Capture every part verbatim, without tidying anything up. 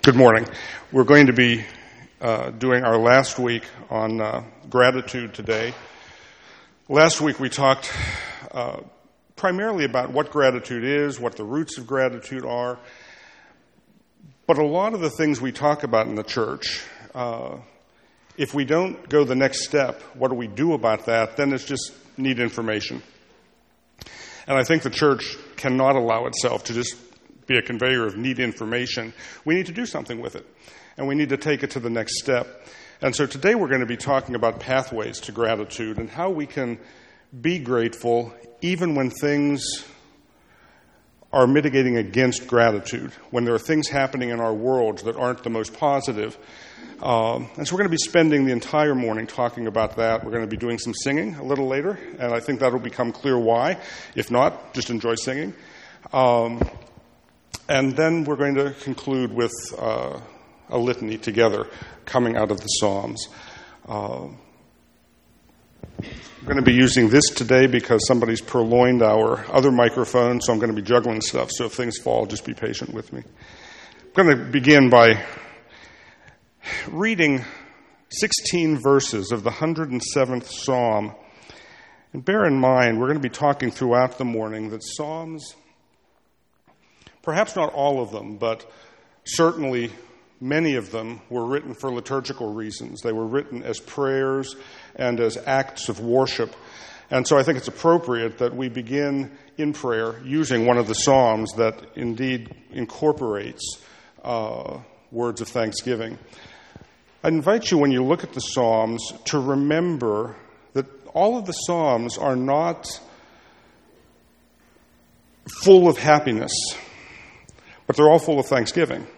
Good morning. We're going to be uh, doing our last week on uh, gratitude today. Last week we talked uh, primarily about what gratitude is, what the roots of gratitude are, but a lot of the things we talk about in the church, uh, if we don't go the next step, what do we do about that, then it's just neat information. And I think the church cannot allow itself to just be a conveyor of neat information. We need to do something with it, and we need to take it to the next step. And so today we're going to be talking about pathways to gratitude and how we can be grateful even when things are mitigating against gratitude, when there are things happening in our world that aren't the most positive. Um, and so we're going to be spending the entire morning talking about that. We're going to be doing some singing a little later, and I think that will become clear why. If not, just enjoy singing. Um, And then we're going to conclude with uh, a litany together coming out of the Psalms. Uh, I'm going to be using this today because somebody's purloined our other microphone, so I'm going to be juggling stuff. So if things fall, just be patient with me. I'm going to begin by reading sixteen verses of the one hundred seventh Psalm. And bear in mind, we're going to be talking throughout the morning that Psalms, perhaps not all of them, but certainly many of them were written for liturgical reasons. They were written as prayers and as acts of worship. And so I think it's appropriate that we begin in prayer using one of the Psalms that indeed incorporates uh, words of thanksgiving. I invite you, when you look at the Psalms, to remember that all of the Psalms are not full of happiness, but they're all full of thanksgiving.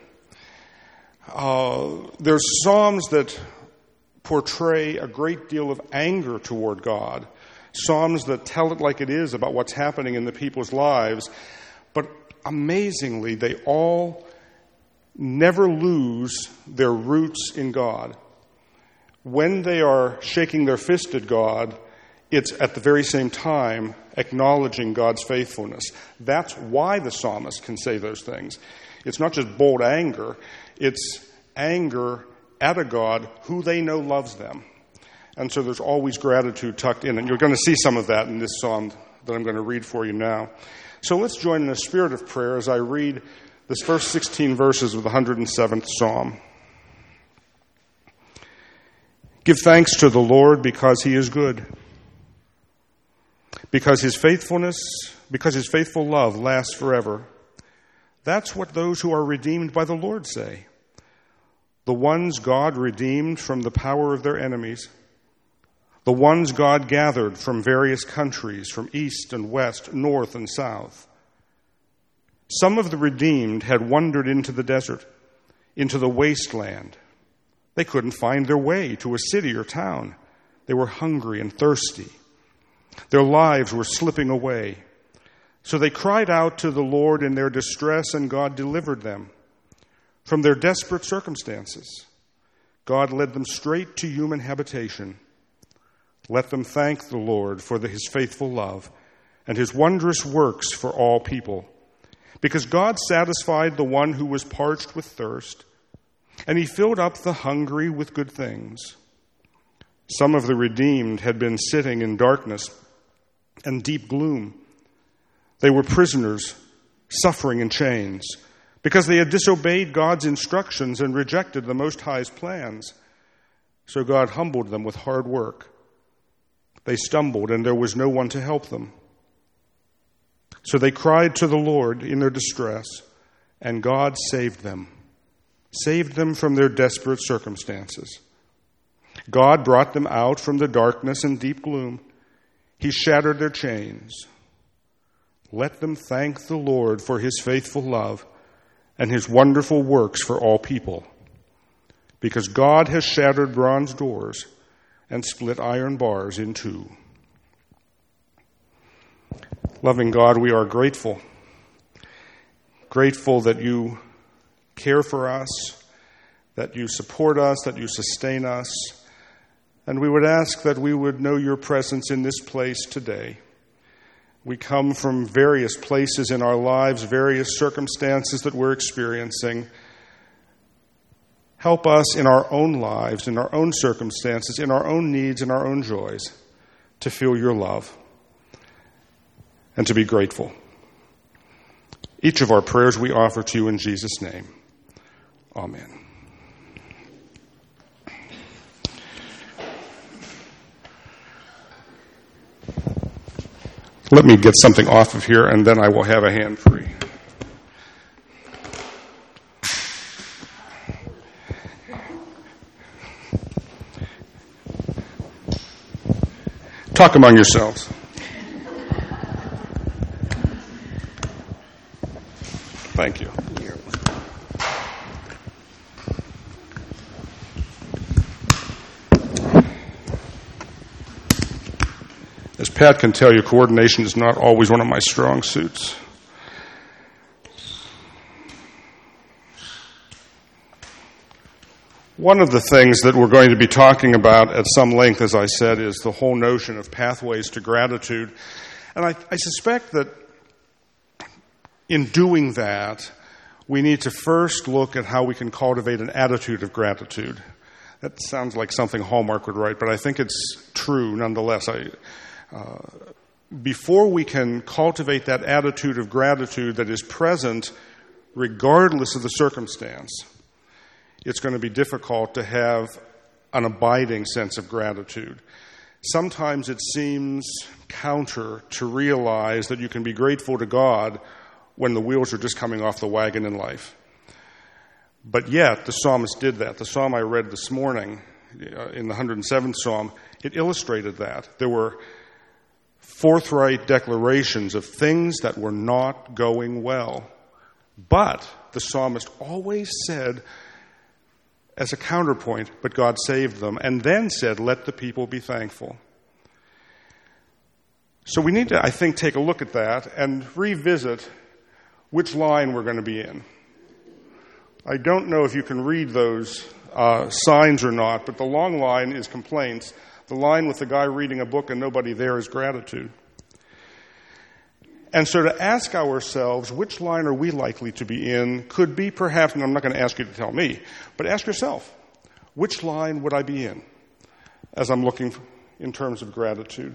Uh, there's Psalms that portray a great deal of anger toward God, Psalms that tell it like it is about what's happening in the people's lives, but amazingly, they all never lose their roots in God. When they are shaking their fist at God, it's at the very same time acknowledging God's faithfulness. That's why the psalmist can say those things. It's not just bold anger. It's anger at a God who they know loves them. And so there's always gratitude tucked in. And you're going to see some of that in this psalm that I'm going to read for you now. So let's join in a spirit of prayer as I read this first sixteen verses of the one hundred seventh Psalm. Give thanks to the Lord because he is good. Because his faithfulness, because his faithful love lasts forever. That's what those who are redeemed by the Lord say. The ones God redeemed from the power of their enemies. The ones God gathered from various countries, from east and west, north and south. Some of the redeemed had wandered into the desert, into the wasteland. They couldn't find their way to a city or town. They were hungry and thirsty. Their lives were slipping away. So they cried out to the Lord in their distress, and God delivered them from their desperate circumstances. God led them straight to human habitation. Let them thank the Lord for the, his faithful love and his wondrous works for all people. Because God satisfied the one who was parched with thirst, and he filled up the hungry with good things. Some of the redeemed had been sitting in darkness and deep gloom. They were prisoners, suffering in chains, because they had disobeyed God's instructions and rejected the Most High's plans. So God humbled them with hard work. They stumbled, and there was no one to help them. So they cried to the Lord in their distress, and God saved them, saved them from their desperate circumstances. God brought them out from the darkness and deep gloom. He shattered their chains. Let them thank the Lord for his faithful love and his wonderful works for all people. Because God has shattered bronze doors and split iron bars in two. Loving God, we are grateful. Grateful that you care for us, that you support us, that you sustain us. And we would ask that we would know your presence in this place today. We come from various places in our lives, various circumstances that we're experiencing. Help us in our own lives, in our own circumstances, in our own needs, in our own joys, to feel your love and to be grateful. Each of our prayers we offer to you in Jesus' name. Amen. Let me get something off of here, and then I will have a hand free. Talk among yourselves. Thank you. As Pat can tell you, coordination is not always one of my strong suits. One of the things that we're going to be talking about at some length, as I said, is the whole notion of pathways to gratitude. And I, I suspect that in doing that, we need to first look at how we can cultivate an attitude of gratitude. That sounds like something Hallmark would write, but I think it's true nonetheless. I, uh, before we can cultivate that attitude of gratitude that is present regardless of the circumstance, it's going to be difficult to have an abiding sense of gratitude. Sometimes it seems counter to realize that you can be grateful to God when the wheels are just coming off the wagon in life. But yet, the psalmist did that. The psalm I read this morning, uh, in the one hundred seventh Psalm, it illustrated that. There were forthright declarations of things that were not going well. But the psalmist always said, as a counterpoint, but God saved them, and then said, let the people be thankful. So we need to, I think, take a look at that and revisit which line we're going to be in. I don't know if you can read those uh, signs or not, but the long line is complaints. The line with the guy reading a book and nobody there is gratitude. And so to ask ourselves, which line are we likely to be in, could be perhaps, and I'm not going to ask you to tell me, but ask yourself, which line would I be in as I'm looking in terms of gratitude?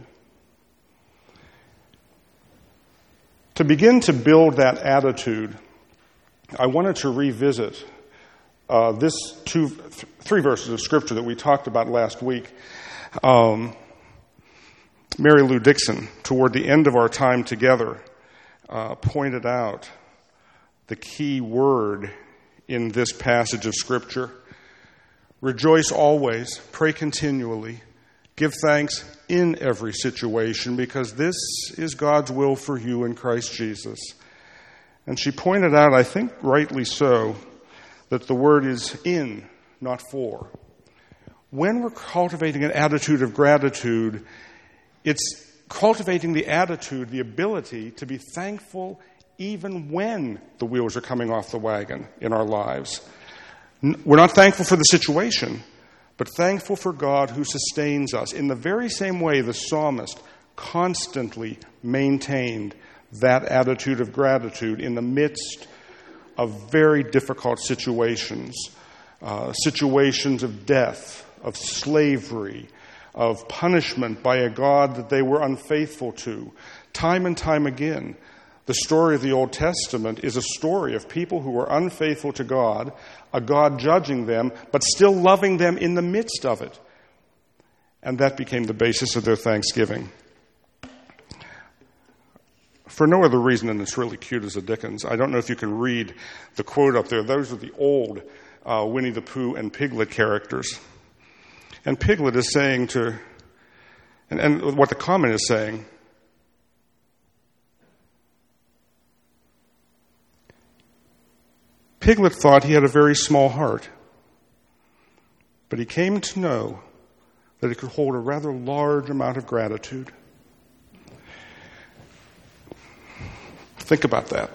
To begin to build that attitude, I wanted to revisit uh, this two, th- three verses of Scripture that we talked about last week. Um, Mary Lou Dixon, toward the end of our time together, uh, pointed out the key word in this passage of Scripture. Rejoice always, pray continually, give thanks in every situation, because this is God's will for you in Christ Jesus. And she pointed out, I think rightly so, that the word is in, not for. When we're cultivating an attitude of gratitude, it's cultivating the attitude, the ability to be thankful even when the wheels are coming off the wagon in our lives. We're not thankful for the situation, but thankful for God who sustains us. In the very same way the psalmist constantly maintained that attitude of gratitude in the midst of very difficult situations, uh, situations of death, of slavery, of punishment by a God that they were unfaithful to. Time and time again, the story of the Old Testament is a story of people who were unfaithful to God, a God judging them, but still loving them in the midst of it. And that became the basis of their thanksgiving. For no other reason than it's really cute as a Dickens. I don't know if you can read the quote up there. Those are the old uh, Winnie the Pooh and Piglet characters. And Piglet is saying to, and, and what the comment is saying, Piglet thought he had a very small heart, but he came to know that it could hold a rather large amount of gratitude. Think about that.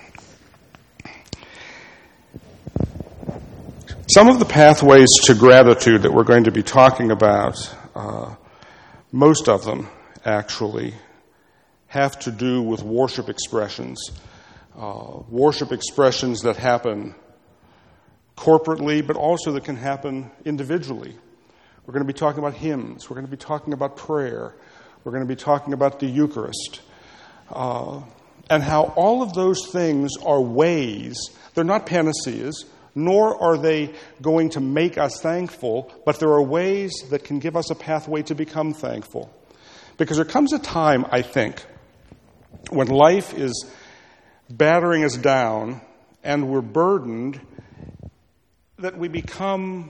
Some of the pathways to gratitude that we're going to be talking about, uh, most of them actually, have to do with worship expressions. Uh, worship expressions that happen corporately, but also that can happen individually. We're going to be talking about hymns. We're going to be talking about prayer. We're going to be talking about the Eucharist. Uh, and how all of those things are ways, they're not panaceas, nor are they going to make us thankful, but there are ways that can give us a pathway to become thankful. Because there comes a time, I think, when life is battering us down and we're burdened, that we become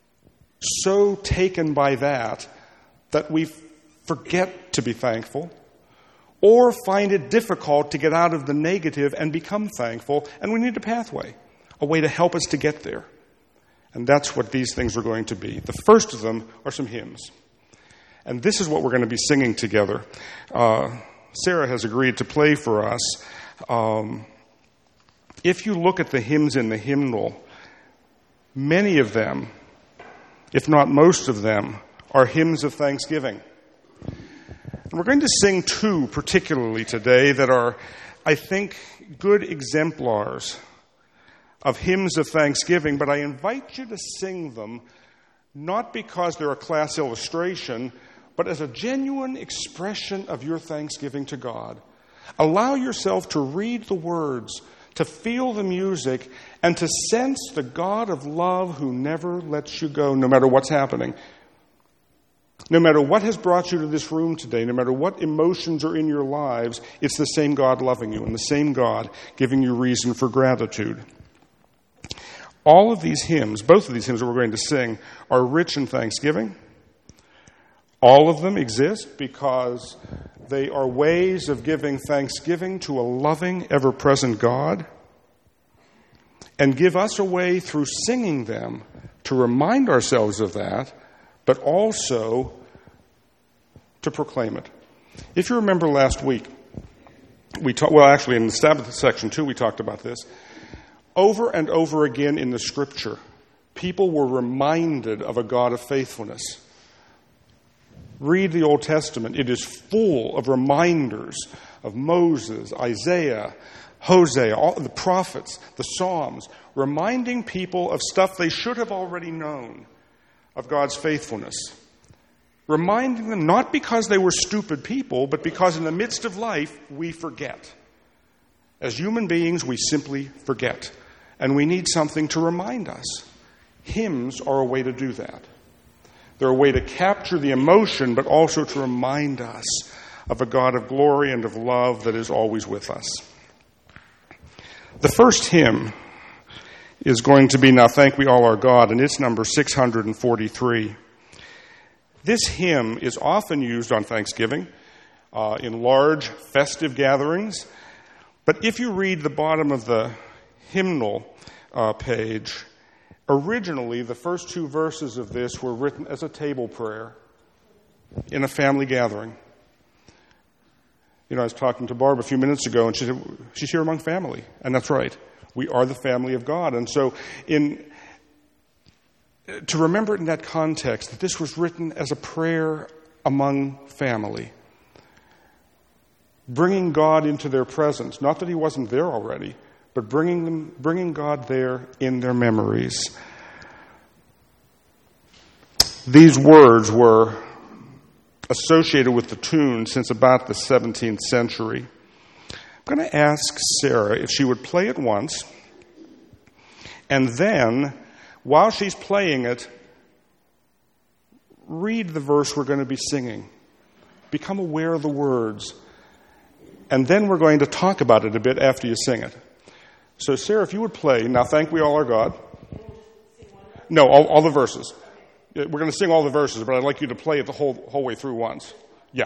so taken by that that we forget to be thankful, or find it difficult to get out of the negative and become thankful, and we need a pathway, a way to help us to get there. And that's what these things are going to be. The first of them are some hymns. And this is what we're going to be singing together. Uh, Sarah has agreed to play for us. Um, if you look at the hymns in the hymnal, many of them, if not most of them, are hymns of thanksgiving. And we're going to sing two particularly today that are, I think, good exemplars of hymns of thanksgiving, but I invite you to sing them not because they're a class illustration, but as a genuine expression of your thanksgiving to God. Allow yourself to read the words, to feel the music, and to sense the God of love who never lets you go, no matter what's happening. No matter what has brought you to this room today, no matter what emotions are in your lives, it's the same God loving you and the same God giving you reason for gratitude. All of these hymns, both of these hymns that we're going to sing, are rich in thanksgiving. All of them exist because they are ways of giving thanksgiving to a loving, ever-present God, and give us a way through singing them to remind ourselves of that, but also to proclaim it. If you remember last week, we talked, well, actually in the Sabbath section too, we talked about this. Over and over again in the Scripture, people were reminded of a God of faithfulness. Read the Old Testament. It is full of reminders of Moses, Isaiah, Hosea, all the prophets, the Psalms, reminding people of stuff they should have already known of God's faithfulness. Reminding them not because they were stupid people, but because in the midst of life, we forget. As human beings, we simply forget. And we need something to remind us. Hymns are a way to do that. They're a way to capture the emotion, but also to remind us of a God of glory and of love that is always with us. The first hymn is going to be Now Thank We All Our God, and it's number six hundred forty-three. This hymn is often used on Thanksgiving uh, in large festive gatherings, but if you read the bottom of the hymnal uh, page, originally the first two verses of this were written as a table prayer in a family gathering. You know, I was talking to Barb a few minutes ago, and she said, she's here among family. And that's right. We are the family of God. And so in to remember it in that context, that this was written as a prayer among family, bringing God into their presence. Not that he wasn't there already, but bringing them, bringing God there in their memories. These words were associated with the tune since about the seventeenth century. I'm going to ask Sarah if she would play it once, and then, while she's playing it, read the verse we're going to be singing. Become aware of the words. And then we're going to talk about it a bit after you sing it. So, Sarah, if you would play, Now Thank We All Our God. No, all, all the verses. We're going to sing all the verses, but I'd like you to play it the whole whole way through once. Yeah.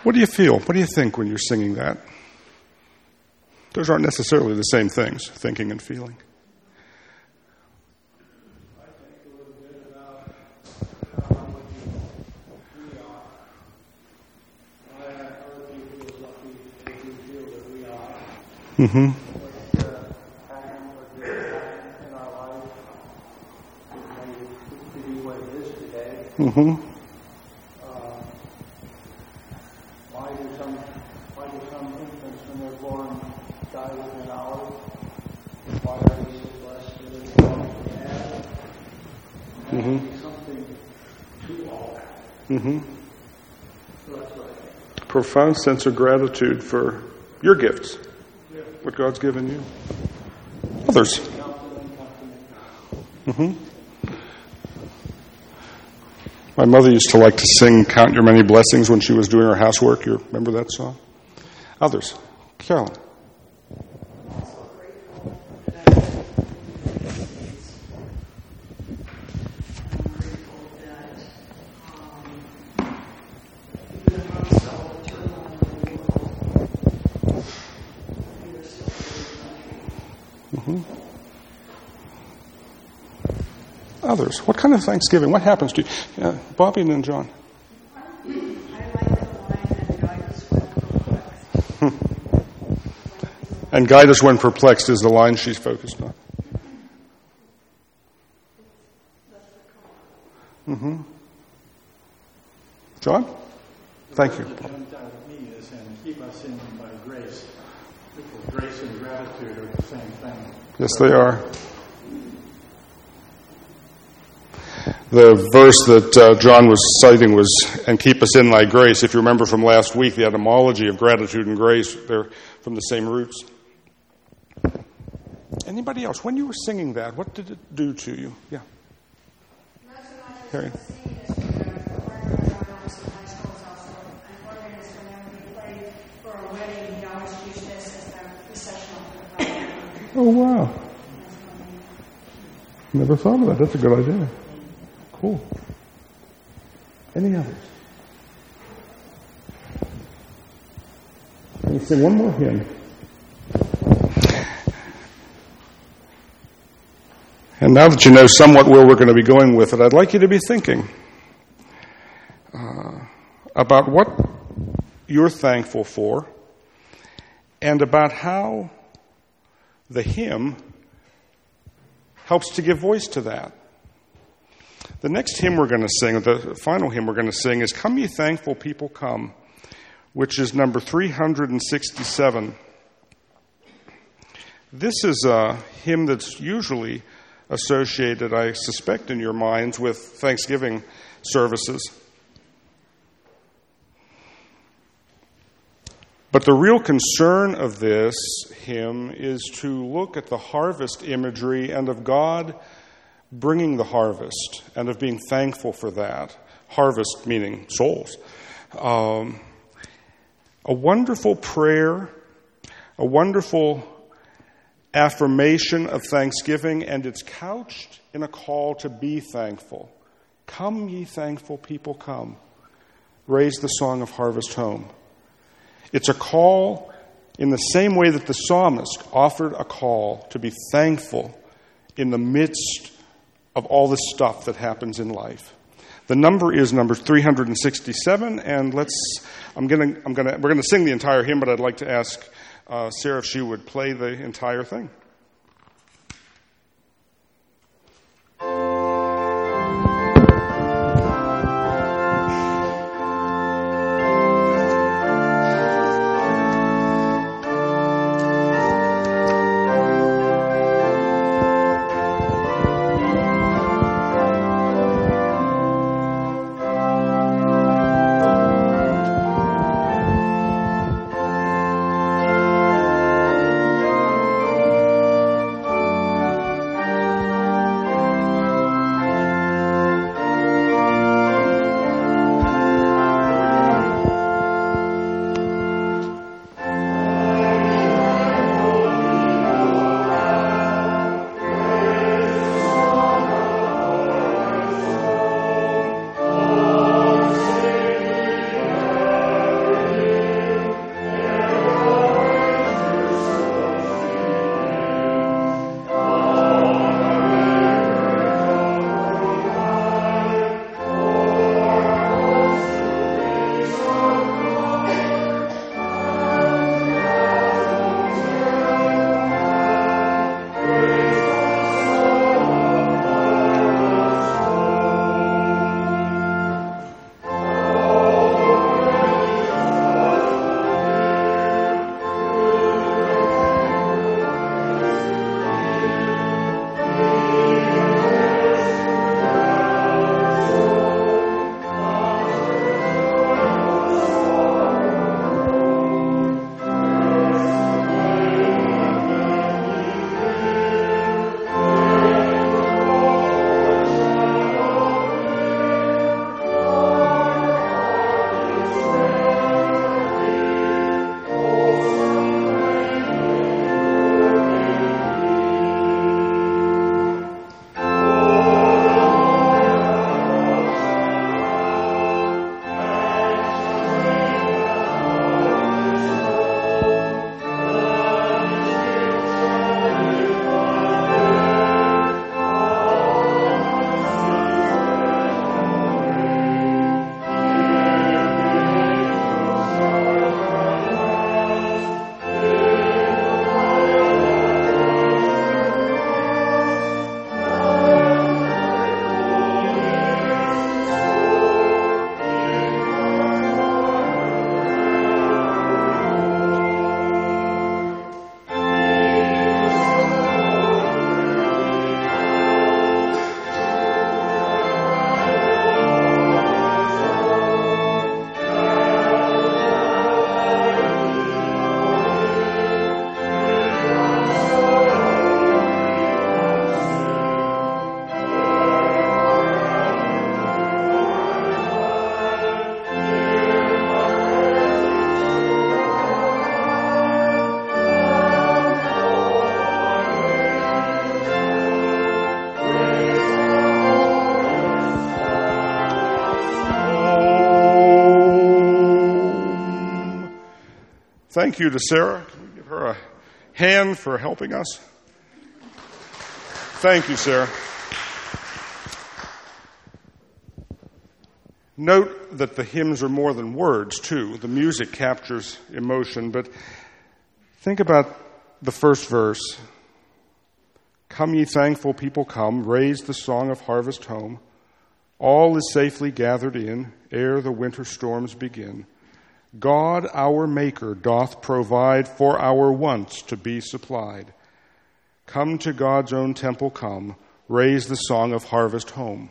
What do you feel? What do you think when you're singing that? Those aren't necessarily the same things, thinking and feeling. I think a little bit about how we are. I have other people as lucky as we feel that we are. Mm-hmm. What's uh, happening, what did happen in our life, it may be what it is today. Mm-hmm. Uh, why do some why do some infants when they're born die within hours? Why are we so blessed with the life we have? And Mm-hmm. there's something to all that. Mm-hmm. So that's what I think. Profound sense of gratitude for your gifts, what God's given you. Others. Mm-hmm. My mother used to like to sing Count Your Many Blessings when she was doing her housework. You remember that song? Others. Carolyn. Mm-hmm. Others. What kind of Thanksgiving? What happens to you? Yeah, Bobby and then John. And guide us when perplexed is the line she's focused on. Mm-hmm. John? Thank you. The words that jumped out at me is, and keep us in by grace. Because grace and gratitude are the same thing. Yes, they are. The verse that uh, John was citing was, and keep us in thy grace. If you remember from last week, the etymology of gratitude and grace, they're from the same roots. Anybody else? When you were singing that, what did it do to you? Yeah. Not so much as Harry. the singing is from the organ John Anderson High School is also an organist, and when we played for a wedding, he always used this as the recessional for the wedding. Oh, wow. Never thought of that. That's a good idea. Cool. Any others? Let me sing one more hymn. And now that you know somewhat where we're going to be going with it, I'd like you to be thinking uh, about what you're thankful for and about how the hymn helps to give voice to that. The next hymn we're going to sing, the final hymn we're going to sing, is Come Ye Thankful People Come, which is number three hundred sixty-seven. This is a hymn that's usually associated, I suspect, in your minds with Thanksgiving services. But the real concern of this hymn is to look at the harvest imagery and of God bringing the harvest and of being thankful for that. Harvest meaning souls. Um, a wonderful prayer, a wonderful affirmation of thanksgiving, and it's couched in a call to be thankful. Come, ye thankful people, come. Raise the song of harvest home. It's a call in the same way that the psalmist offered a call to be thankful in the midst of all the stuff that happens in life. The number is number three hundred sixty-seven, and let's. I'm gonna. I'm gonna. We're gonna sing the entire hymn, but I'd like to ask uh, Sarah if she would play the entire thing. Thank you to Sarah. Can we give her a hand for helping us? Thank you, Sarah. Note that the hymns are more than words, too. The music captures emotion, but think about the first verse. Come, ye thankful people, come, raise the song of harvest home. All is safely gathered in, ere the winter storms begin. God, our Maker, doth provide for our wants to be supplied. Come to God's own temple, come, raise the song of harvest home.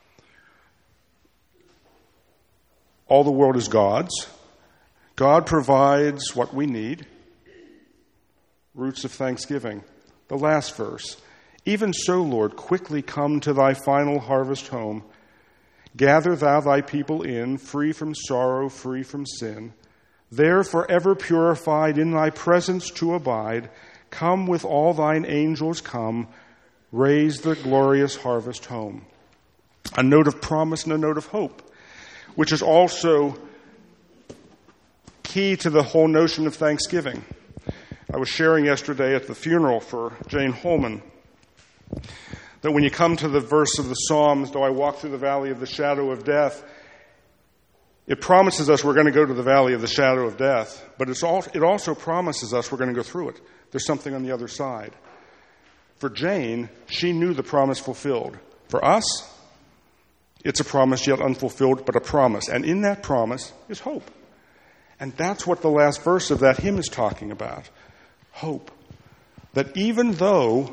All the world is God's. God provides what we need. Roots of thanksgiving. The last verse. Even so, Lord, quickly come to thy final harvest home. Gather thou thy people in, free from sorrow, free from sin. There forever purified, in thy presence to abide. Come with all thine angels, come. Raise the glorious harvest home. A note of promise and a note of hope, which is also key to the whole notion of thanksgiving. I was sharing yesterday at the funeral for Jane Holman that when you come to the verse of the Psalms, though I walk through the valley of the shadow of death, it promises us we're going to go to the valley of the shadow of death, but it's all, it also promises us we're going to go through it. There's something on the other side. For Jane, she knew the promise fulfilled. For us, it's a promise yet unfulfilled, but a promise. And in that promise is hope. And that's what the last verse of that hymn is talking about. Hope. That even though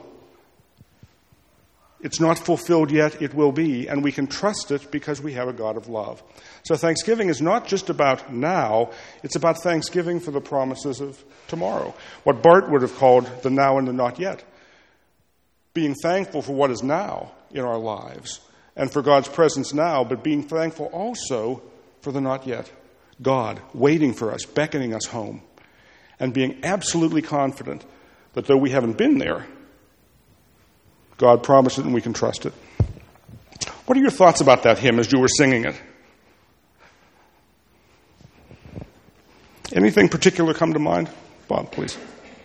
it's not fulfilled yet, it will be, and we can trust it because we have a God of love. So Thanksgiving is not just about now, it's about thanksgiving for the promises of tomorrow. What Bart would have called the now and the not yet. Being thankful for what is now in our lives and for God's presence now, but being thankful also for the not yet. God waiting for us, beckoning us home, and being absolutely confident that though we haven't been there, God promised it and we can trust it. What are your thoughts about that hymn as you were singing it? Anything particular come to mind? Bob, please.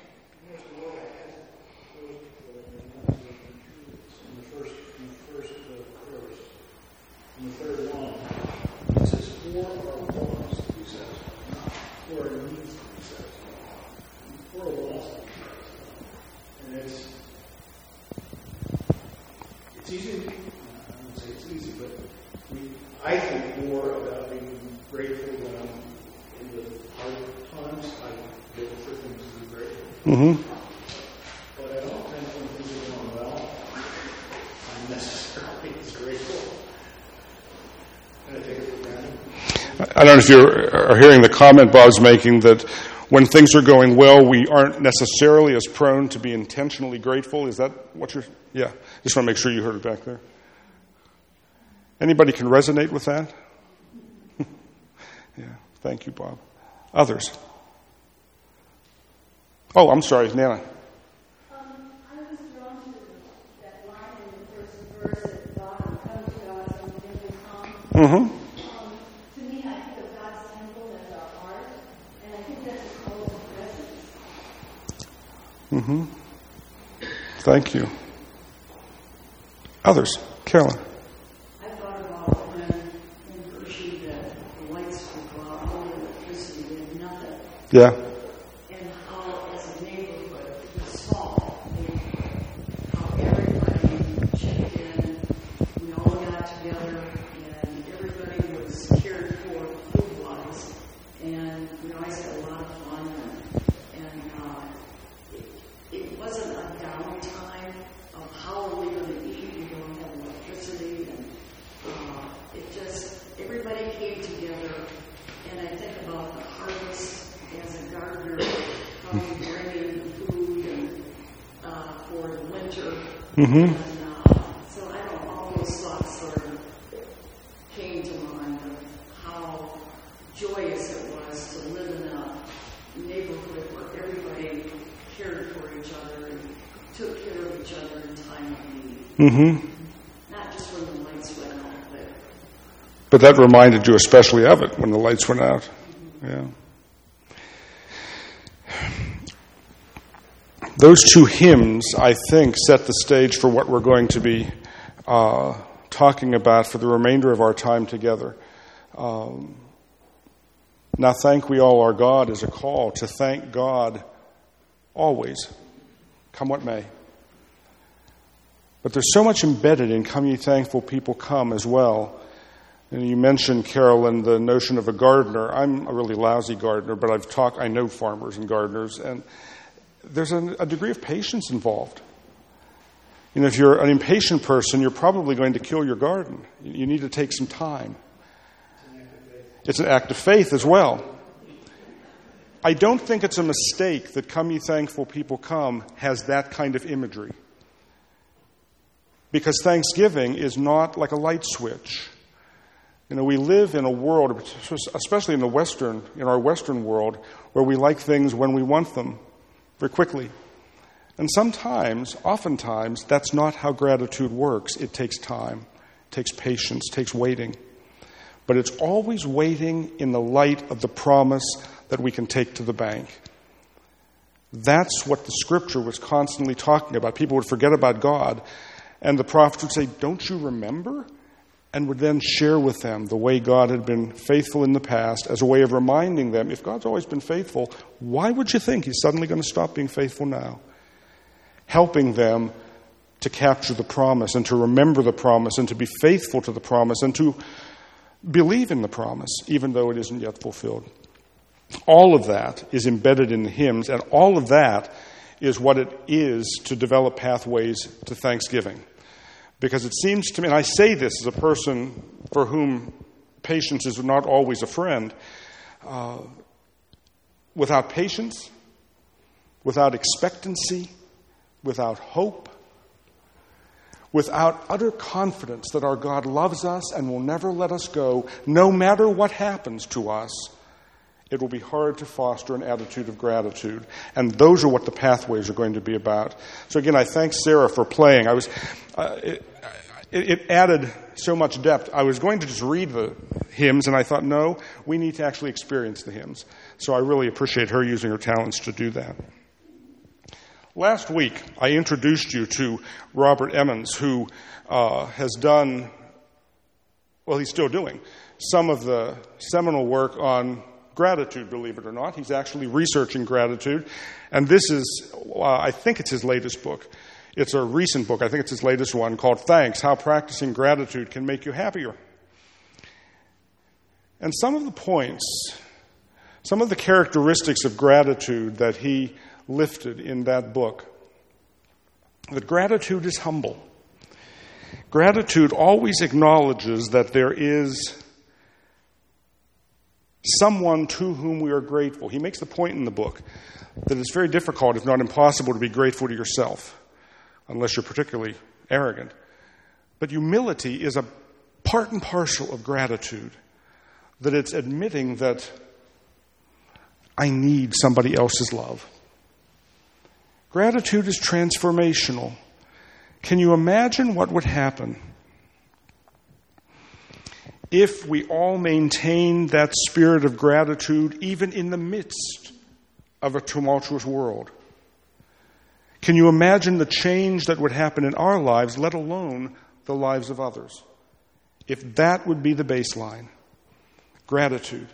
I think more about being grateful when I'm in the hard times. I look for things to be grateful. Mm-hmm. But I don't think when things are going well, I'm necessarily as grateful. And I take it for granted. I don't know if you are hearing the comment Bob's making that when things are going well, we aren't necessarily as prone to be intentionally grateful. Is that what you're... Yeah. Just want to make sure you heard it back there. Anybody can resonate with that? Yeah, thank you, Bob. Others? Oh, I'm sorry, Nana. Um, I was drawn to that line in the first verse that God will come to God and we will come. Mm-hmm. Um, to me, I think of God's temple as our heart, and I think that's a call of presence. Mm-hmm. Thank you. Others? Carolyn? Yeah. And how, as a neighborhood, it was small, and how everybody chipped in, we all got together, and everybody was cared for food-wise, and we always had a lot of fun, and, and uh, it, it wasn't a downtime of how are we going to eat, we don't have electricity, and uh, it just, everybody came together, and I think about the harvest as a gardener, how we bring in food and uh, for the winter. Mm-hmm. And, uh, so I don't know, all those thoughts sort of came to mind of how joyous it was to live in a neighborhood where everybody cared for each other and took care of each other in time of need. Mm-hmm. Not just when the lights went out, but... But that reminded you especially of it when the lights went out. Mm-hmm. Yeah. Those two hymns, I think, set the stage for what we're going to be uh, talking about for the remainder of our time together. Um, now thank we all our God is a call to thank God always, come what may. But there's so much embedded in Come Ye Thankful People Come as well. And you mentioned, Carolyn, the notion of a gardener. I'm a really lousy gardener, but I've talked, I know farmers and gardeners, and there's a, a degree of patience involved. You know, if you're an impatient person, you're probably going to kill your garden. You, you need to take some time. It's an act of faith as well. I don't think it's a mistake that Come Ye Thankful People Come has that kind of imagery. Because Thanksgiving is not like a light switch. You know, we live in a world, especially in the Western, in our Western world, where we like things when we want them, very quickly. And sometimes, oftentimes, that's not how gratitude works. It takes time, it takes patience, it takes waiting. But it's always waiting in the light of the promise that we can take to the bank. That's what the Scripture was constantly talking about. People would forget about God, and the prophets would say, "Don't you remember?" And would then share with them the way God had been faithful in the past as a way of reminding them, if God's always been faithful, why would you think He's suddenly going to stop being faithful now? Helping them to capture the promise and to remember the promise and to be faithful to the promise and to believe in the promise, even though it isn't yet fulfilled. All of that is embedded in the hymns, and all of that is what it is to develop pathways to thanksgiving. Because it seems to me, and I say this as a person for whom patience is not always a friend, uh, without patience, without expectancy, without hope, without utter confidence that our God loves us and will never let us go, no matter what happens to us, it will be hard to foster an attitude of gratitude. And those are what the pathways are going to be about. So again, I thank Sarah for playing. I was, uh, it, it, it added so much depth. I was going to just read the hymns, and I thought, no, we need to actually experience the hymns. So I really appreciate her using her talents to do that. Last week, I introduced you to Robert Emmons, who uh, has done, well, he's still doing, some of the seminal work on gratitude, believe it or not. He's actually researching gratitude. And this is, uh, I think it's his latest book. It's a recent book. I think it's his latest one called Thanks, How Practicing Gratitude Can Make You Happier. And some of the points, some of the characteristics of gratitude that he lifted in that book, that gratitude is humble. Gratitude always acknowledges that there is someone to whom we are grateful. He makes the point in the book that it's very difficult, if not impossible, to be grateful to yourself, unless you're particularly arrogant. But humility is a part and parcel of gratitude, that it's admitting that I need somebody else's love. Gratitude is transformational. Can you imagine what would happen if we all maintained that spirit of gratitude even in the midst of a tumultuous world? Can you imagine the change that would happen in our lives, let alone the lives of others? If that would be the baseline, gratitude.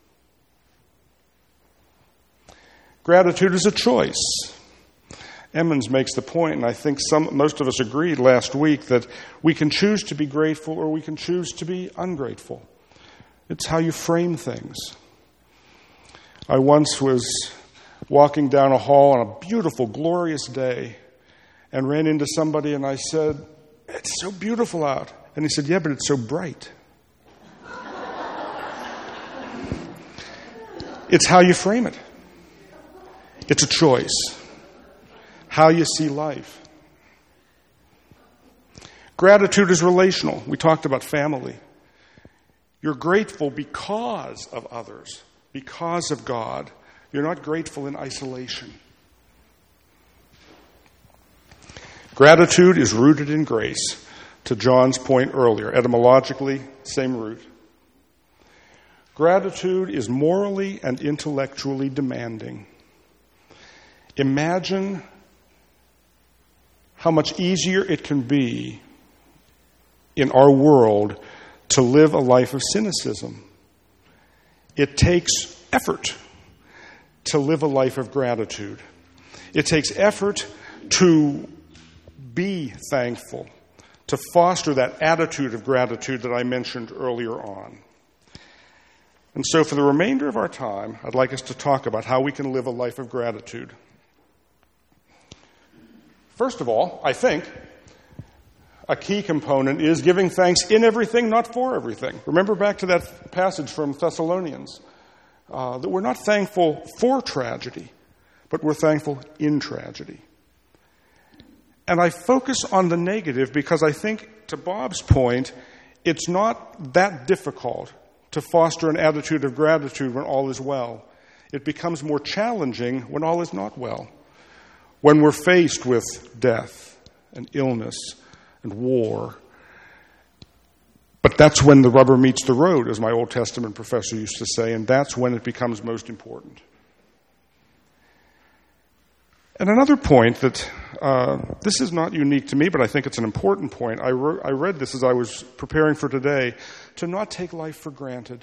Gratitude is a choice. Emmons makes the point, and I think some, most of us agreed last week, that we can choose to be grateful or we can choose to be ungrateful. It's how you frame things. I once was walking down a hall on a beautiful, glorious day and ran into somebody, and I said, "It's so beautiful out." And he said, "Yeah, but it's so bright." It's how you frame it. It's a choice. How you see life. Gratitude is relational. We talked about family. You're grateful because of others, because of God. You're not grateful in isolation. Gratitude is rooted in grace, to John's point earlier. Etymologically, same root. Gratitude is morally and intellectually demanding. Imagine how much easier it can be in our world to live a life of cynicism. It takes effort to live a life of gratitude. It takes effort to be thankful, to foster that attitude of gratitude that I mentioned earlier on. And so for the remainder of our time, I'd like us to talk about how we can live a life of gratitude. First of all, I think a key component is giving thanks in everything, not for everything. Remember back to that passage from Thessalonians, uh, that we're not thankful for tragedy, but we're thankful in tragedy. And I focus on the negative because I think, to Bob's point, it's not that difficult to foster an attitude of gratitude when all is well. It becomes more challenging when all is not well. When we're faced with death and illness and war. But that's when the rubber meets the road, as my Old Testament professor used to say, and that's when it becomes most important. And another point that, uh, this is not unique to me, but I think it's an important point. I, wrote, I read this as I was preparing for today, to not take life for granted.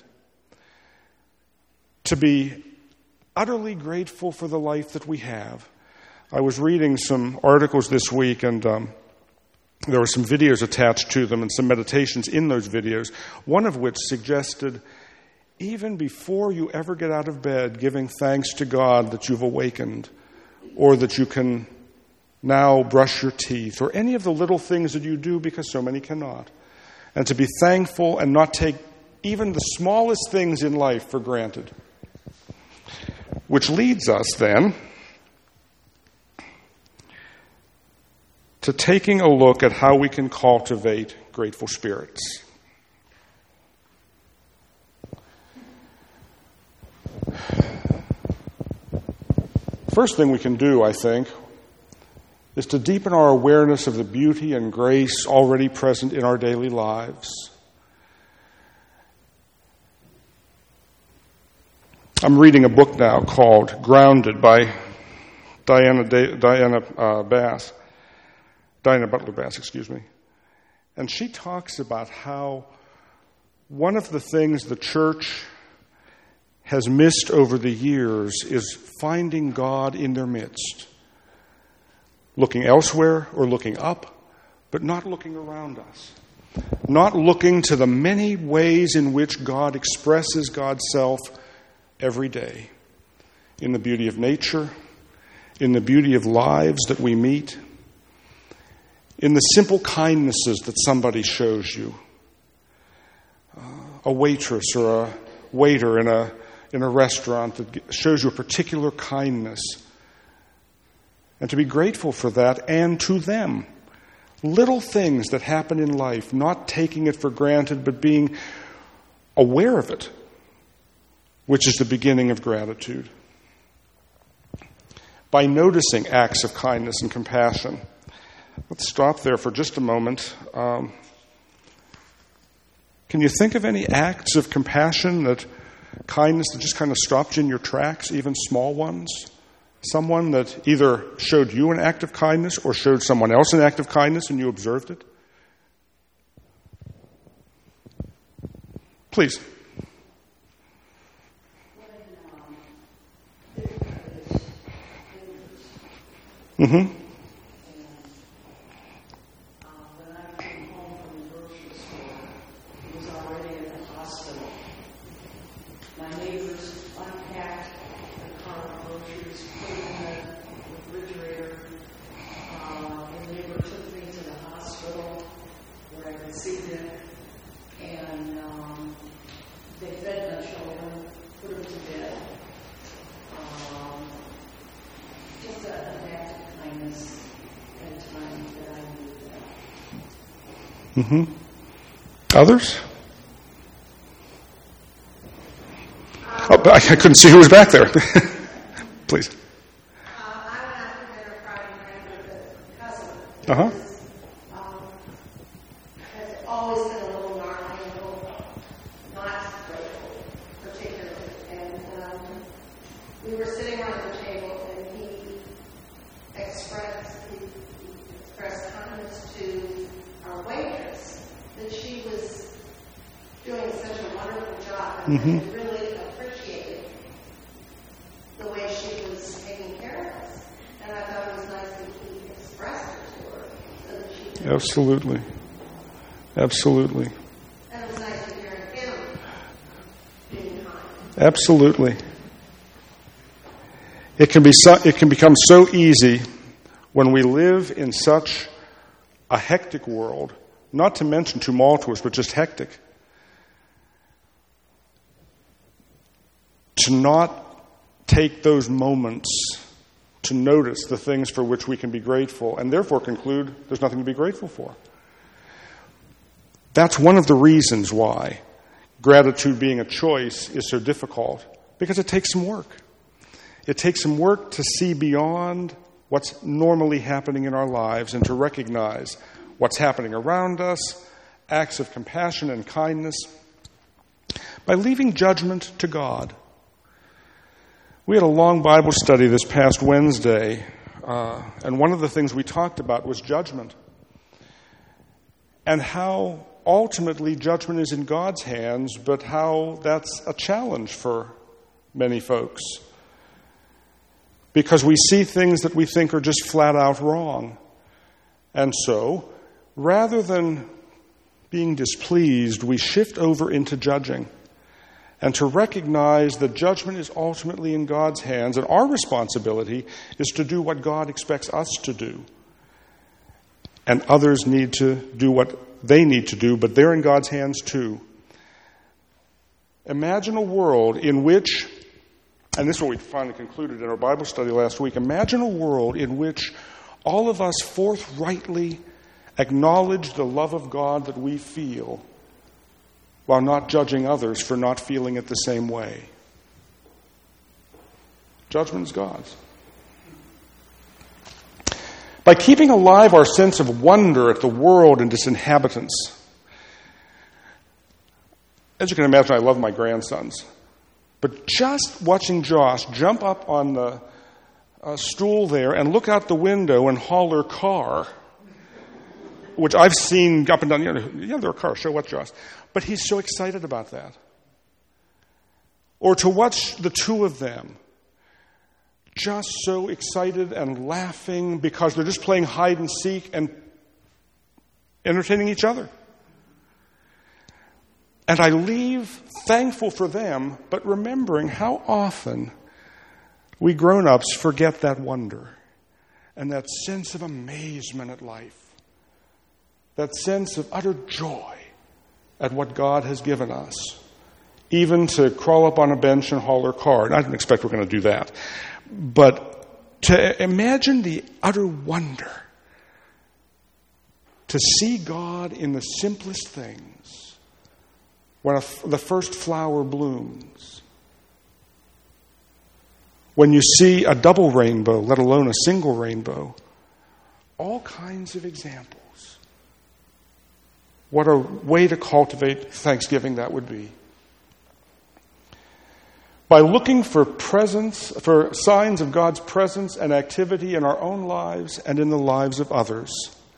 To be utterly grateful for the life that we have. I was reading some articles this week, and um, there were some videos attached to them and some meditations in those videos, one of which suggested, even before you ever get out of bed, giving thanks to God that you've awakened, or that you can now brush your teeth, or any of the little things that you do because so many cannot. And to be thankful and not take even the smallest things in life for granted. Which leads us then to taking a look at how we can cultivate grateful spirits. First thing we can do, I think, is to deepen our awareness of the beauty and grace already present in our daily lives. I'm reading a book now called Grounded by Diana, Diana uh, Bass. Diana Butler Bass, excuse me. And she talks about how one of the things the church has missed over the years is finding God in their midst. Looking elsewhere or looking up, but not looking around us. Not looking to the many ways in which God expresses God's self every day. In the beauty of nature, in the beauty of lives that we meet, in the simple kindnesses that somebody shows you. Uh, a waitress or a waiter in a in a restaurant that shows you a particular kindness. And to be grateful for that and to them. Little things that happen in life, not taking it for granted, but being aware of it, which is the beginning of gratitude. By noticing acts of kindness and compassion. Let's stop there for just a moment. Um, can you think of any acts of compassion, that kindness that just kind of stopped you in your tracks, even small ones? Someone that either showed you an act of kindness or showed someone else an act of kindness and you observed it? Please. Mm-hmm. Mm-hmm. Others? Oh, I couldn't see who was back there. Please. Uh, I went out to dinner Friday night with a cousin. Uh-huh. Um, has always been a little gnarly, a little not grateful, particularly. And um, we were sitting around the table, and he expressed he, he expressed mm-hmm. and really appreciated the way she was taking care of us. And I thought it was nice that he expressed it to her so that she could. Absolutely. Absolutely. And it was nice to hear him being kind. Absolutely. It can be so, it can become so easy when we live in such a hectic world, not to mention tumultuous, but just hectic, to not take those moments to notice the things for which we can be grateful, and therefore conclude there's nothing to be grateful for. That's one of the reasons why gratitude being a choice is so difficult, because it takes some work. It takes some work to see beyond what's normally happening in our lives and to recognize what's happening around us, acts of compassion and kindness, by leaving judgment to God. We had a long Bible study this past Wednesday, uh, and one of the things we talked about was judgment, and how ultimately judgment is in God's hands, but how that's a challenge for many folks. Because we see things that we think are just flat out wrong. And so, rather than being displeased, we shift over into judging. And to recognize that judgment is ultimately in God's hands, and our responsibility is to do what God expects us to do. And others need to do what they need to do, but they're in God's hands too. Imagine a world in which, and this is what we finally concluded in our Bible study last week, imagine a world in which all of us forthrightly acknowledge the love of God that we feel while not judging others for not feeling it the same way. Judgment is God's. By keeping alive our sense of wonder at the world and its inhabitants. As you can imagine, I love my grandsons. But just watching Josh jump up on the uh, stool there and look out the window and holler car, which I've seen up and down, you know, yeah, there are cars, show what, Josh. But he's so excited about that. Or to watch the two of them just so excited and laughing because they're just playing hide and seek and entertaining each other. And I leave thankful for them, but remembering how often we grown-ups forget that wonder and that sense of amazement at life, that sense of utter joy at what God has given us, even to crawl up on a bench and holler card. I didn't expect we're going to do that. But to imagine the utter wonder to see God in the simplest things, when a, the first flower blooms, when you see a double rainbow, let alone a single rainbow, all kinds of examples. What a way to cultivate thanksgiving that would be. By looking for presence, for signs of God's presence and activity in our own lives and in the lives of others.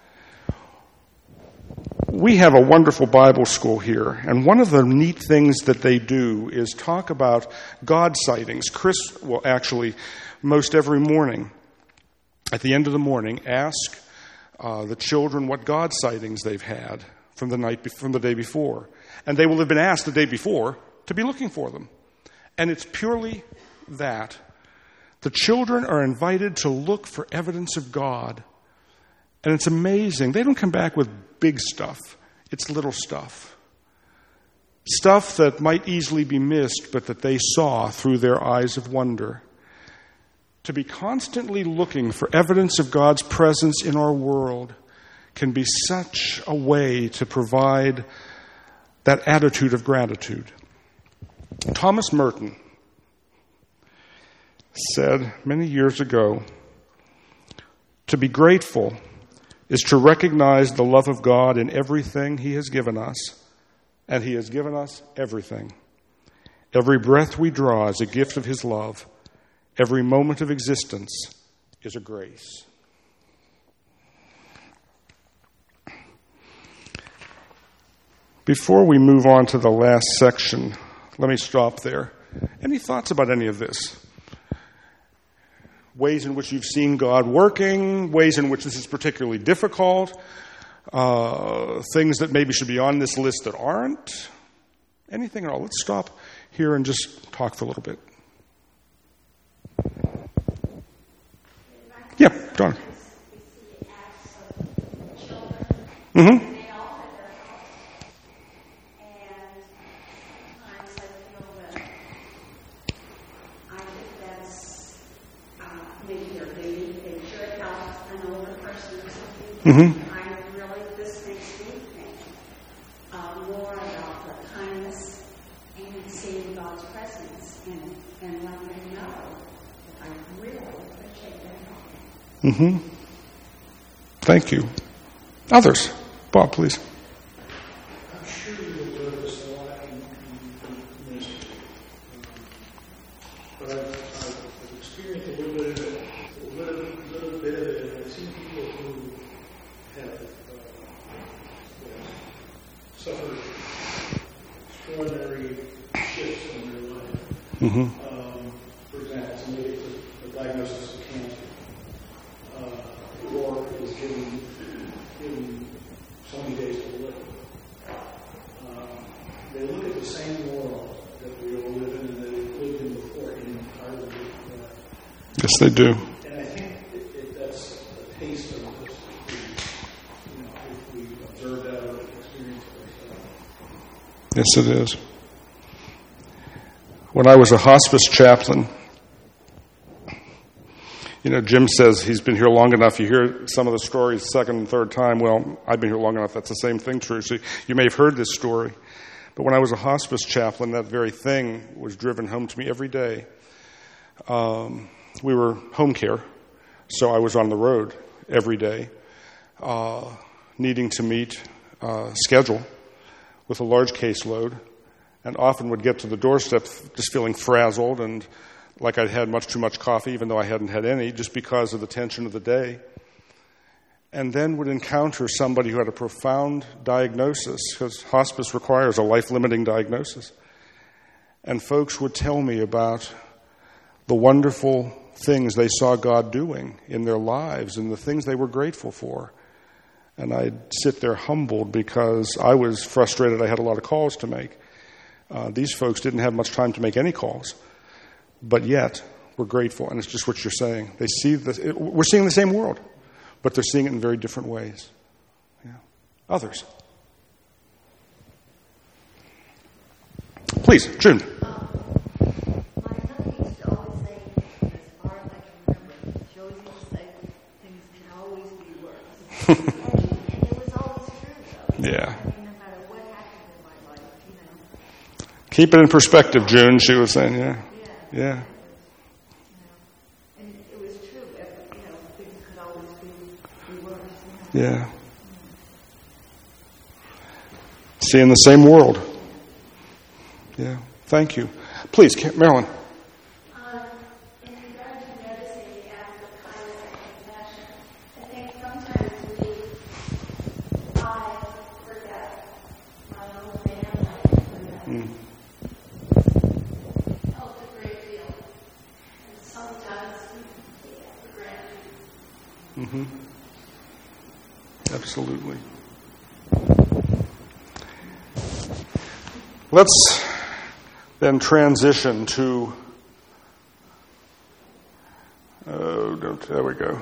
We have a wonderful Bible school here, and one of the neat things that they do is talk about God sightings. Chris will actually, most every morning, at the end of the morning, ask uh, the children what God sightings they've had from the night, from the day before. And they will have been asked the day before to be looking for them. And it's purely that. The children are invited to look for evidence of God. And it's amazing. They don't come back with big stuff. It's little stuff. Stuff that might easily be missed, but that they saw through their eyes of wonder. To be constantly looking for evidence of God's presence in our world can be such a way to provide that attitude of gratitude. Thomas Merton said many years ago, to be grateful is to recognize the love of God in everything He has given us, and He has given us everything. Every breath we draw is a gift of His love. Every moment of existence is a grace. Before we move on to the last section, let me stop there. Any thoughts about any of this? Ways in which you've seen God working, ways in which this is particularly difficult, uh, things that maybe should be on this list that aren't? Anything at all? Let's stop here and just talk for a little bit. Yeah, Don. Mm-hmm. Mm-hmm. I really, this makes me think uh, more about the kindness and seeing God's presence and, and letting them know that I really appreciate their help. Mm-hmm. Thank you. Others? Bob, please. I'm sure you observe this a lot in, in ministry. Um, but I've, I've experienced a little bit of it, a little, little bit of it. I've seen people who have uh, suffered extraordinary shifts in their life. Mm-hmm. Um, for example, somebody gets a, a diagnosis of cancer, uh, or is given, given so many days to live. Um, they look at the same world that we all live in and that they lived in before in an entirely different way. Yes, they do. And I think it, it, that's a taste of this. You know, if we observe that or experience it ourselves. Yes, it is. When I was a hospice chaplain, you know, Jim says he's been here long enough. You hear some of the stories second and third time. Well, I've been here long enough. That's the same thing true. So you may have heard this story. But when I was a hospice chaplain, that very thing was driven home to me every day. Um, we were home care, so I was on the road every day, uh, needing to meet uh, schedule with a large caseload, and often would get to the doorstep just feeling frazzled and like I'd had much too much coffee, even though I hadn't had any, just because of the tension of the day. And then would encounter somebody who had a profound diagnosis, because hospice requires a life-limiting diagnosis. And folks would tell me about the wonderful things they saw God doing in their lives and the things they were grateful for. And I'd sit there humbled because I was frustrated I had a lot of calls to make. Uh, these folks didn't have much time to make any calls. But yet, we're grateful, and it's just what you're saying. They see this. It, we're seeing the same world, but they're seeing it in very different ways. Yeah. Others, please, June. Um, my mother used to always say, as far as I can remember, she always used to say, things can always be worse. and, and it was always true, though. Yeah. I mean, no matter what happened in my life, you know. Keep it in perspective, June. She was saying, yeah. Yeah. You know, and it was true. You know, things could always be, be worse. You know? Yeah. Seeing the same world. Yeah. Thank you. Please, Marilyn. Um, in regard to noticing the acts of kindness and compassion, I think sometimes we, I forget my own family and that Mm. helped a great deal. And sometimes we take that for granted. Mm-hmm. Absolutely. Let's then transition to, oh, don't, there we go.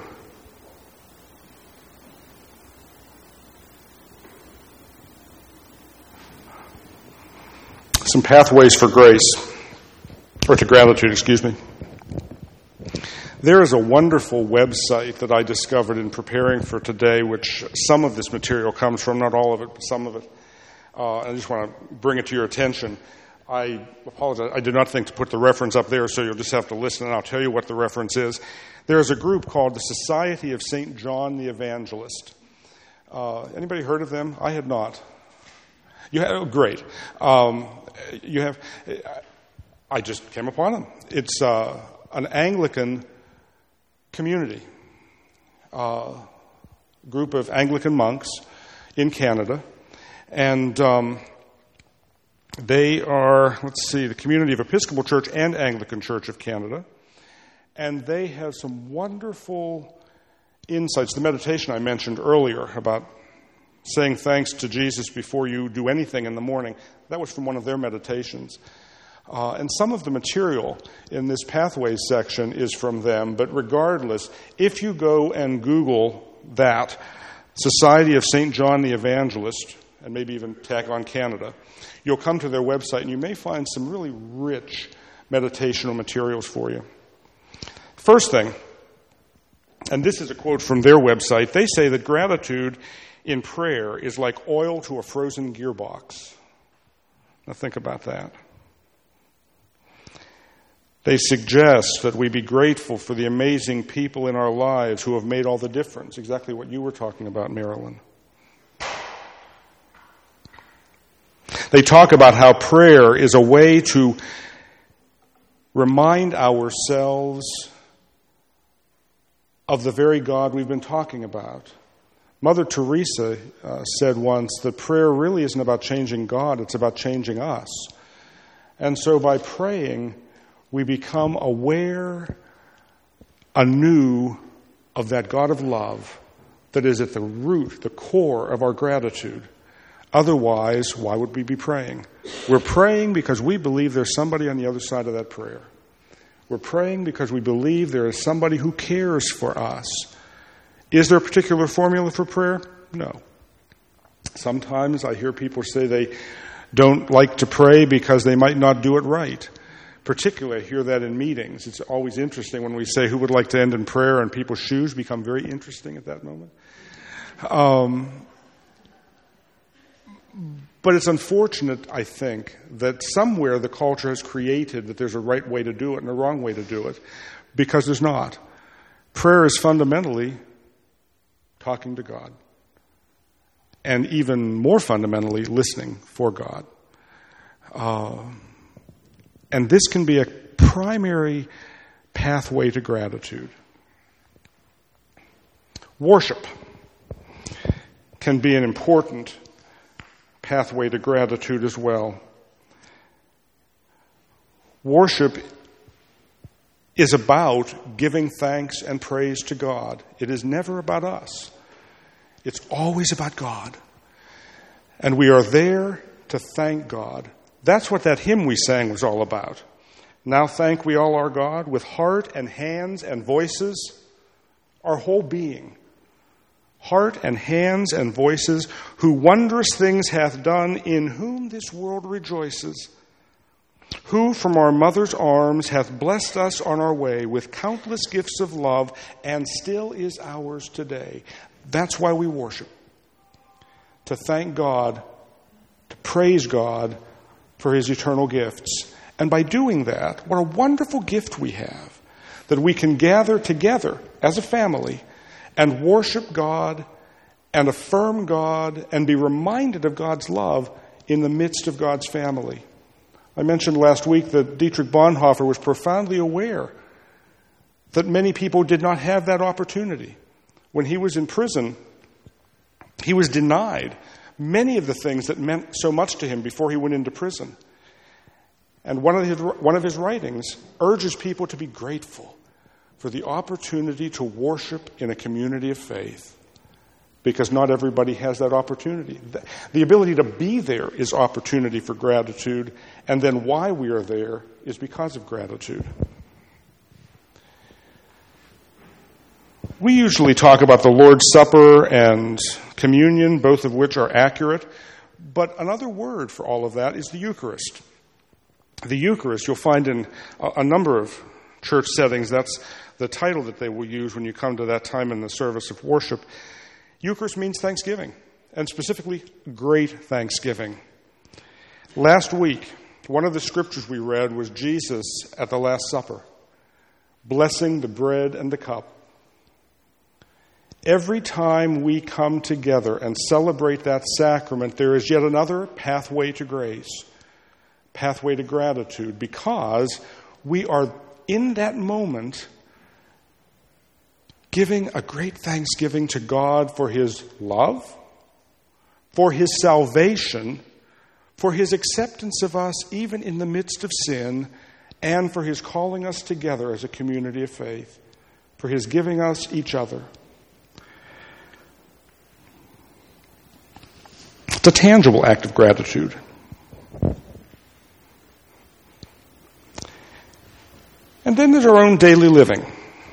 Some pathways for grace, or to gratitude, excuse me. There is a wonderful website that I discovered in preparing for today, which some of this material comes from, not all of it, but some of it. Uh, I just want to bring it to your attention. I apologize. I did not think to put the reference up there, so you'll just have to listen, and I'll tell you what the reference is. There is a group called the Society of Saint John the Evangelist. Uh, anybody heard of them? I had not. You have, oh, great. Um, you have. I just came upon them. It's uh, an Anglican community, uh, group of Anglican monks in Canada, and um, They are, let's see, the Community of Episcopal Church and Anglican Church of Canada. And they have some wonderful insights. The meditation I mentioned earlier about saying thanks to Jesus before you do anything in the morning, that was from one of their meditations. Uh, and some of the material in this Pathways section is from them, but regardless, if you go and Google that, Society of Saint John the Evangelist, and maybe even tag on Canada, you'll come to their website and you may find some really rich meditational materials for you. First thing, and this is a quote from their website, they say that gratitude in prayer is like oil to a frozen gearbox. Now think about that. They suggest that we be grateful for the amazing people in our lives who have made all the difference, exactly what you were talking about, Marilyn. They talk about how prayer is a way to remind ourselves of the very God we've been talking about. Mother Teresa uh, said once that prayer really isn't about changing God, it's about changing us. And so by praying, we become aware anew of that God of love that is at the root, the core of our gratitude. Otherwise, why would we be praying? We're praying because we believe there's somebody on the other side of that prayer. We're praying because we believe there is somebody who cares for us. Is there a particular formula for prayer? No. Sometimes I hear people say they don't like to pray because they might not do it right. Particularly, I hear that in meetings. It's always interesting when we say, who would like to end in prayer, and people's shoes become very interesting at that moment. Um, but it's unfortunate, I think, that somewhere the culture has created that there's a right way to do it and a wrong way to do it, because there's not. Prayer is fundamentally talking to God, and even more fundamentally, listening for God. Uh, and this can be a primary pathway to gratitude. Worship can be an important pathway to gratitude as well. Worship is about giving thanks and praise to God. It is never about us. It's always about God. And we are there to thank God. That's what that hymn we sang was all about. Now thank we all our God with heart and hands and voices, our whole being. Heart and hands and voices, who wondrous things hath done, in whom this world rejoices. Who from our mother's arms hath blessed us on our way with countless gifts of love, and still is ours today. That's why we worship. To thank God, to praise God for his eternal gifts. And by doing that, what a wonderful gift we have, that we can gather together as a family and worship God and affirm God and be reminded of God's love in the midst of God's family. I mentioned last week that Dietrich Bonhoeffer was profoundly aware that many people did not have that opportunity. When he was in prison, he was denied many of the things that meant so much to him before he went into prison. And one of his, one of his writings urges people to be grateful for the opportunity to worship in a community of faith, because not everybody has that opportunity. The ability to be there is opportunity for gratitude, and then why we are there is because of gratitude. We usually talk about the Lord's Supper and communion, both of which are accurate, but another word for all of that is the Eucharist. The Eucharist, you'll find in a number of church settings, that's the title that they will use when you come to that time in the service of worship. Eucharist means thanksgiving, and specifically great thanksgiving. Last week, one of the scriptures we read was Jesus at the Last Supper, blessing the bread and the cup. Every time we come together and celebrate that sacrament, there is yet another pathway to grace, pathway to gratitude, because we are in that moment giving a great thanksgiving to God for his love, for his salvation, for his acceptance of us even in the midst of sin, and for his calling us together as a community of faith, for his giving us each other. It's a tangible act of gratitude. And then there's our own daily living,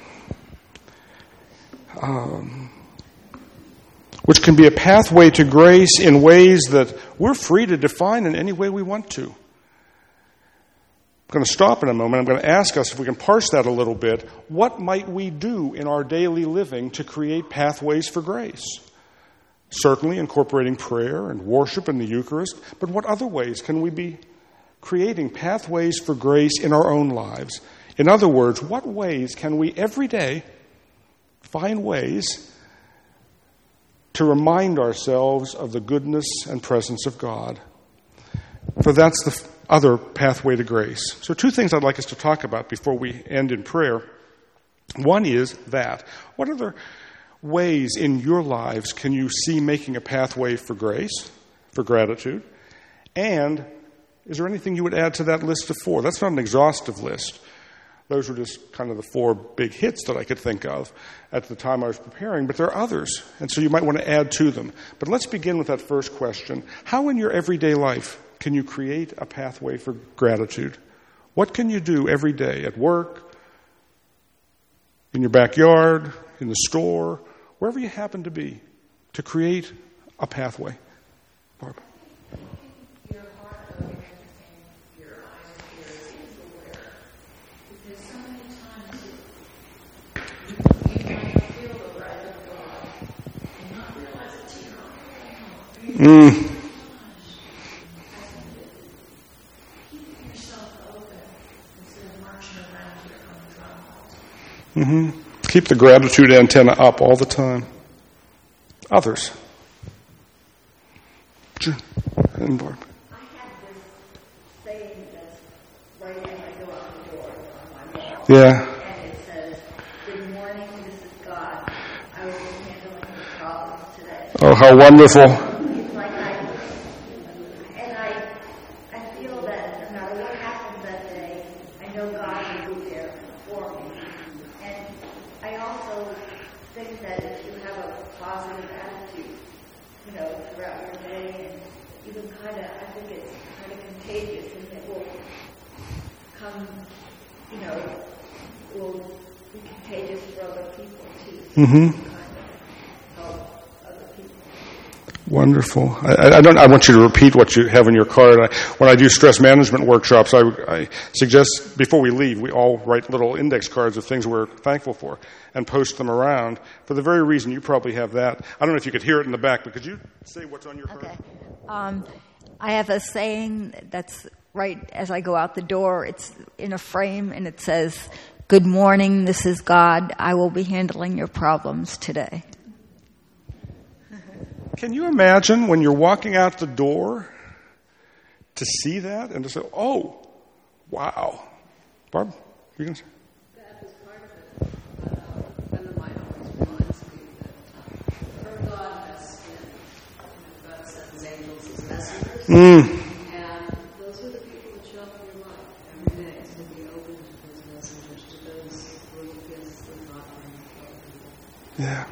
um, which can be a pathway to grace in ways that we're free to define in any way we want to. I'm going to stop in a moment. I'm going to ask us if we can parse that a little bit. What might we do in our daily living to create pathways for grace? Certainly incorporating prayer and worship in the Eucharist, but what other ways can we be creating pathways for grace in our own lives? In other words, what ways can we every day find ways to remind ourselves of the goodness and presence of God? For that's the other pathway to grace. So two things I'd like us to talk about before we end in prayer. One is that. What other ways in your lives can you see making a pathway for grace, for gratitude? And is there anything you would add to that list of four? That's not an exhaustive list. Those were just kind of the four big hits that I could think of at the time I was preparing, but there are others, and so you might want to add to them. But let's begin with that first question. How in your everyday life can you create a pathway for gratitude? What can you do every day at work, in your backyard, in the store, wherever you happen to be, to create a pathway? Barb. Your heart open and your eyes and ears aware. Because so many times you might feel the wrath of God and not realize it's your own. Mm. Keep yourself open instead of marching around your own drum. Mm-hmm. Keep the gratitude antenna up all the time. Others. And Barb. I have this saying that's right when I go out the door on my wall. Yeah. And it says, "Good morning, this is God. I will be handling your problems today." Oh, how wonderful. It's like I, and I, I feel that no matter what happens that day, I know God will be there for me. And I also think that if you have a positive attitude, you know, throughout your day, and even kind of, I think it's kind of contagious, and it will come, you know, will be contagious for other people too. Mm-hmm. Kind of help other people. Wonderful. I, I don't. I want you to repeat what you have in your card. I, when I do stress management workshops, I, I suggest before we leave, we all write little index cards of things we're thankful for and post them around. For the very reason you probably have that. I don't know if you could hear it in the back, but could you say what's on your card? Okay. Um, I have a saying that's right as I go out the door. It's in a frame, and it says, "Good morning, this is God. I will be handling your problems today." Can you imagine when you're walking out the door to see that and to say, "Oh, wow." Barb, you going to say? That is part of it. But uh, a friend of mine always reminds me that her God has skin. You know, God sent his angels as messengers. Mm. And those are the people that show up in your life every day. So be open to those messengers, to those little gifts that God brings. Yeah.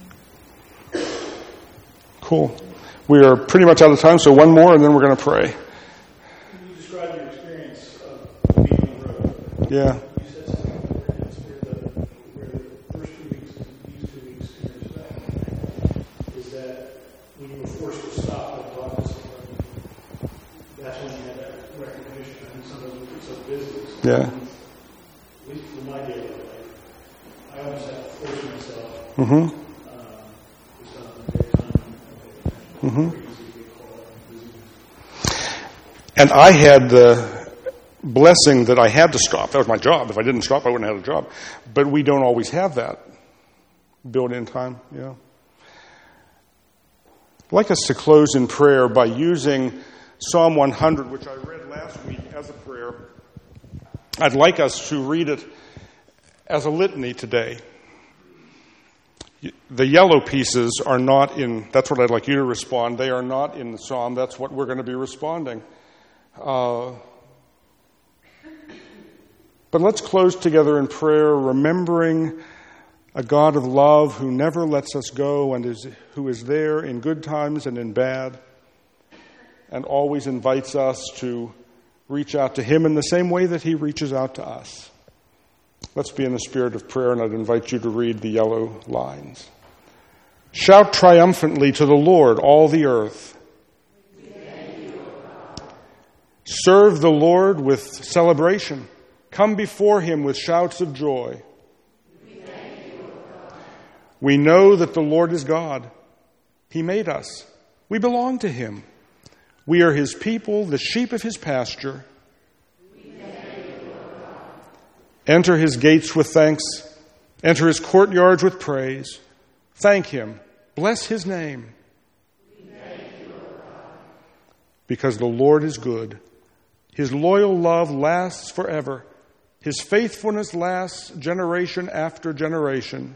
Cool. We are pretty much out of time, so one more and then we're going to pray. You described your experience of being on the road. Yeah. You said something where it's where the, where the first two weeks and these two weeks in your respect is that when you were forced to stop at the office, that's when you had that recognition. I think some of us were so busy. So Yeah. At least for my daily life, I always have to force myself. Mm-hmm. Mm-hmm. And I had the blessing that I had to stop. That was my job. If I didn't stop, I wouldn't have had a job. But we don't always have that built-in time. Yeah. I'd like us to close in prayer by using Psalm one hundred, which I read last week as a prayer. I'd like us to read it as a litany today. The yellow pieces are not in, that's what I'd like you to respond. They are not in the psalm. That's what we're going to be responding. Uh, but let's close together in prayer, remembering a God of love who never lets us go and is, who is there in good times and in bad, and always invites us to reach out to him in the same way that he reaches out to us. Let's be in the spirit of prayer, and I'd invite you to read the yellow lines. Shout triumphantly to the Lord, all the earth. Serve the Lord with celebration. Come before him with shouts of joy. We know that the Lord is God. He made us. We belong to him. We are his people, the sheep of his pasture. Enter his gates with thanks. Enter his courtyards with praise. Thank him. Bless his name. Because the Lord is good. His loyal love lasts forever. His faithfulness lasts generation after generation.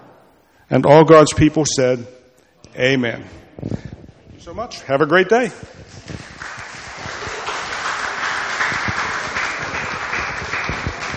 And all God's people said, Amen. Thank you so much. Have a great day.